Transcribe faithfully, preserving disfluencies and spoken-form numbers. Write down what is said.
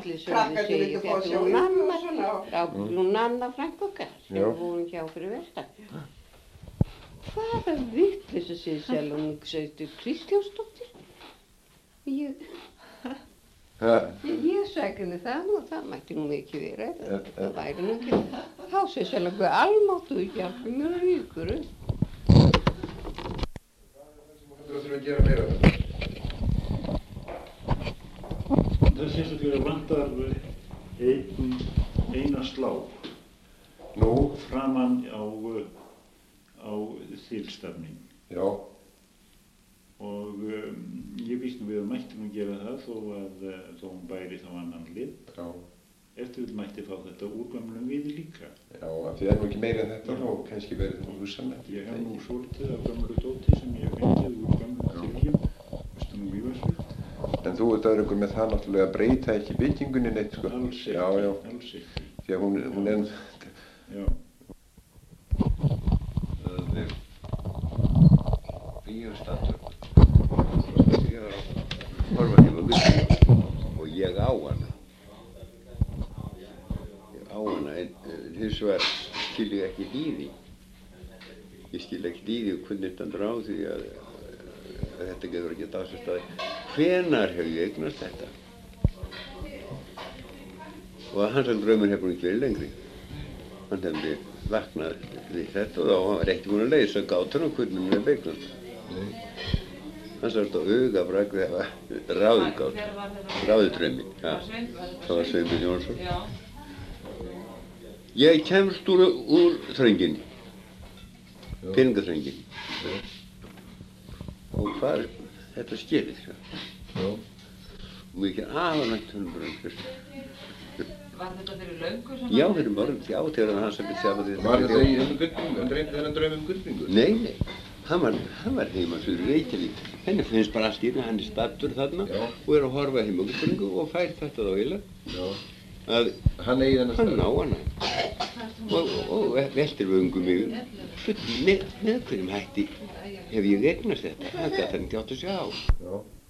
litli sögðu sig þegar hún Nanna, frá hún Nanna frænka okkar sem Já. vorum hjá fyrir vestan. Hvaða vitleysa segir sjálf hún segir Kristjánsdóttir. Ég, Ha, ég, ég sagði henni það nú, það mætti nú ekki vera, það, það væri nú ekki. Þá segir sjálf hvað almáttu hjálpi mér að ríkur. Hvað heldur þú að þurfa að gera meira þetta? Það er sérstaklega vantar ein, eina slá Nú? framan á, á þilstafnin. Já. Og um, ég býst nú við að mætti nú gera það þó að uh, þó hún bæri þá annan lit. Já. Eftir vil mætti fá þetta úr gömlum viði líka. Já, af því það er nú ekki meira en þetta og kannski verið nú hugsanlegt. Ég hef nú svolítið af gömlu dóti sem ég hef fengið úr gömlum þiljum. Þetta nú mývarsvíkt. En þú ert öðrungur með það náttúrulega að breyta ekki byggingunni neitt, sko. Alls ekki, Já, já. alls ekki. Því að hún, hún er... Já. Það er bíóstatur. Ég var að horfa heima gullbíó og ég á hana. Ég á hana en hins vegar skil ég ekki líði. Ég skil ekki líði hvernig stendur á því að, að þetta getur ekki á sér staði. Hvenær hef ég eignast þetta? Og að hans draumur hefur ekki verið lengri. Hann hefði vaknað við þetta og þá var ekki búinn að leysa gátur og hvernig hann hefði eignast. Hann sást á augabræk þegar ráðið gátt, ráðið draumi. Ja. Það var Sveinbjörn Jónsson. Ég kemst úr, úr þrönginni, peningaþrönginni. Og hvað þetta skerið, Já. og mikið aðalægt hundbrungur. Var þetta fyrir löngu sem Já, fyrir mörg, já, þegar hann sem við sjá þetta. Var þetta í þessum gullbingu, hann reyndi þennan draum um gullbingu? Nei, nei, hann var, hann var heima fyrir Reykjavík. Henni finnst bara allt í hérna, hann er staddur þarna Já. og er að horfa heima gullbingu og fær þetta þá heila. Já. Að Hann eigi þennan hann stað? á hana og, og veltir vöngum yfir. Full, með, með hverjum hætti hef ég eignast þetta? Það gæti hann ekki átt að sjá. Já.